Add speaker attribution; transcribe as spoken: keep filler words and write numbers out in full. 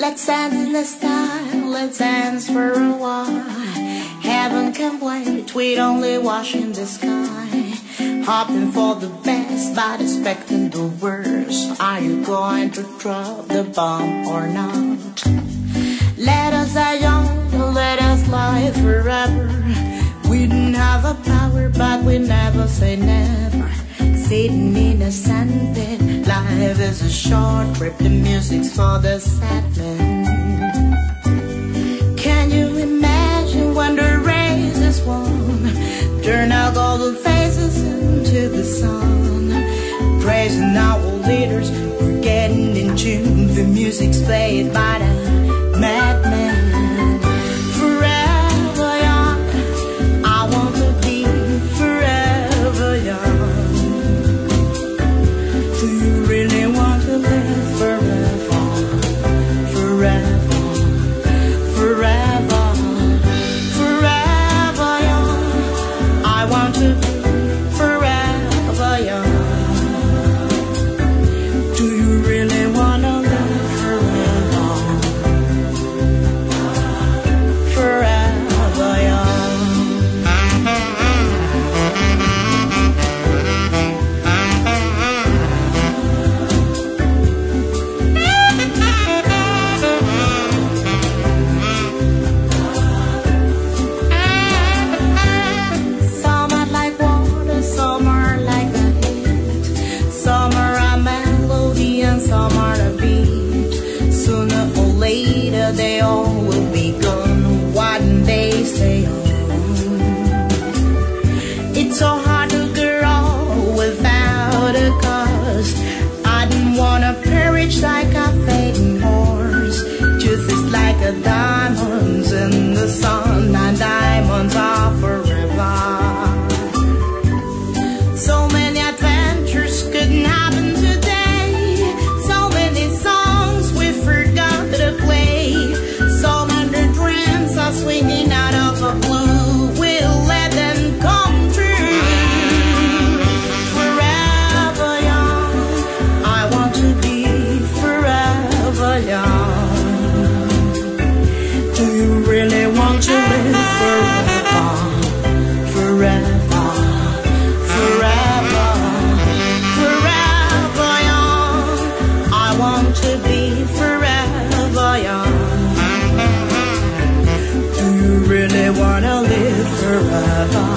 Speaker 1: Let's dance in the style, let's dance for a while. Heaven can wait, we're only watching the sky. Hoping for the best, but expecting the worst. Are you going to drop the bomb or not? Let us die young, let us live forever. We don't have a power, but we never say never. Sitting in a sandpit, life is a short trip. The music's for the sad men. Can you imagine when the race is won? Turn our golden faces into the sun. Praising our leaders, we're getting in tune. The music's played by the madman. Forever young, I want to be forever young. Do you really want to live forever? Forever, forever, forever young. I want to be forever young. Do you really want to live forever? Forever young. Some are like water, some are like a hit. Some are a melody and some are a beat. Sooner or later they all will be gone. Why don't they stay on? It's so hard to grow without a cause. I don't wanna perish like a fading horse. Truth is like a diamonds in the sun, and diamonds are forever. So many adventures couldn't happen today. So many songs we forgot to play. So many dreams are swinging out of a blue. We'll let them come true. Forever young, I want to be forever young. Do you really want to live forever? Forever, forever, forever young. I want to be forever young. Do you really want to live forever?